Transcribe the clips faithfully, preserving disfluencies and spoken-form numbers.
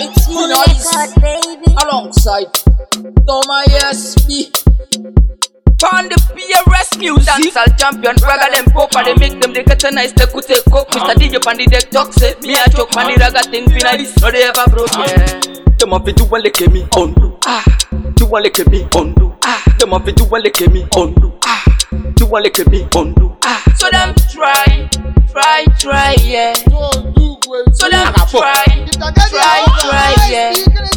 It's Noise alongside Thomas S B. Pound the P R S music. Dancehall champion, raga them pop and they make them they get a nice they could take coke. Mister D J pan the deck talk say me a choke man the raga thing be nice. No they ever broke yeah. Them have to do one like me undo. Ah, do one like me undo. Ah, them have to do one like me undo. Ah, do one like me undo. Ah, so them try, try, try yeah. So them try, try, try yeah.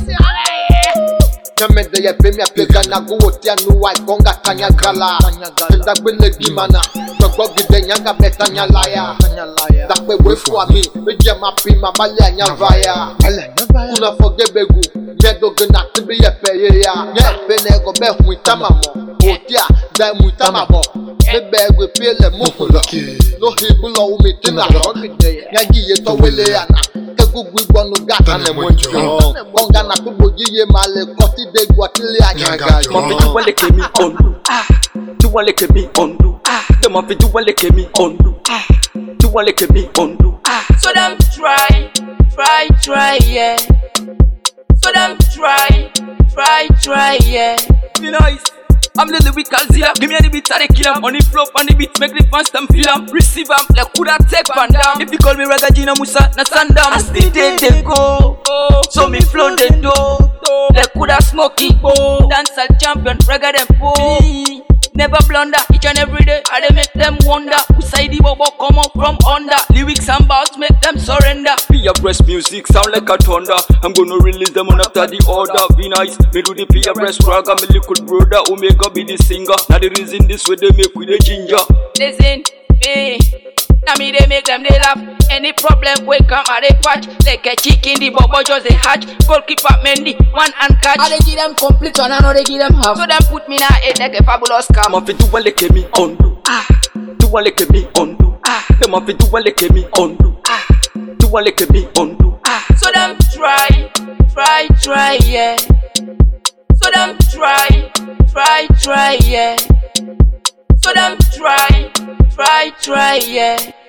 Nyamende ye pe mi apega na go wotia no wa konga tanya gala tenda gbele bi mana gbogbo gide nyanga betanya laya da pe we fu ami me je ma pi ma bale anya vaya una forgebegu medo gna tibi ye pe ye ya ne pe ne go be hu itama mo wotia da mu itama bo me be gwe pe le mu no hibu lo mi tina nyangi ye to wele ana gugu gbonu gata na monjo onga na tubo jiye male koti de gwatile anyaga mo fi duwa leke mi ondu duwa leke mi ondu dem mo fi duwa leke mi ondu duwa leke mi ondu so them try try try yeah so them try try try yeah you know it's I'm the lyrical zilla. Give me any beat I kill em. On the flow, on the beat, make the fans them feel em. Receive em, like coulda take Van Damme. If you call me Raga Gina Musa, na Sandam. I still day they go, so me flow the dough. Like coulda smoky, dancehall champion, Raga them po. Never blunder, each and every day I they make them wonder. Who side the bobo come up from under. Lyrics and bouts make them surrender. P R S music sound like a thunder. I'm gonna release them on after the order. Be nice, me do the P R S raga. Me liquid brother, Omega be the singer. Now the reason this way they make with the ginger. Listen, me, now me they make them they laugh. Any problem we come and they patch. Like a chicken, the bobo just they hatch. Goalkeeper Mendy, one and catch. I they give them complete one, I know they give them half. So them put me now head like a fabulous scam. Them have to do one like me undo. Ah, do one like me undo. Ah, them have to do one like me undo. Ah, do one like me undo. Ah, so them try, try, try, yeah. So them try, try, try, yeah. So them try, try, try, yeah.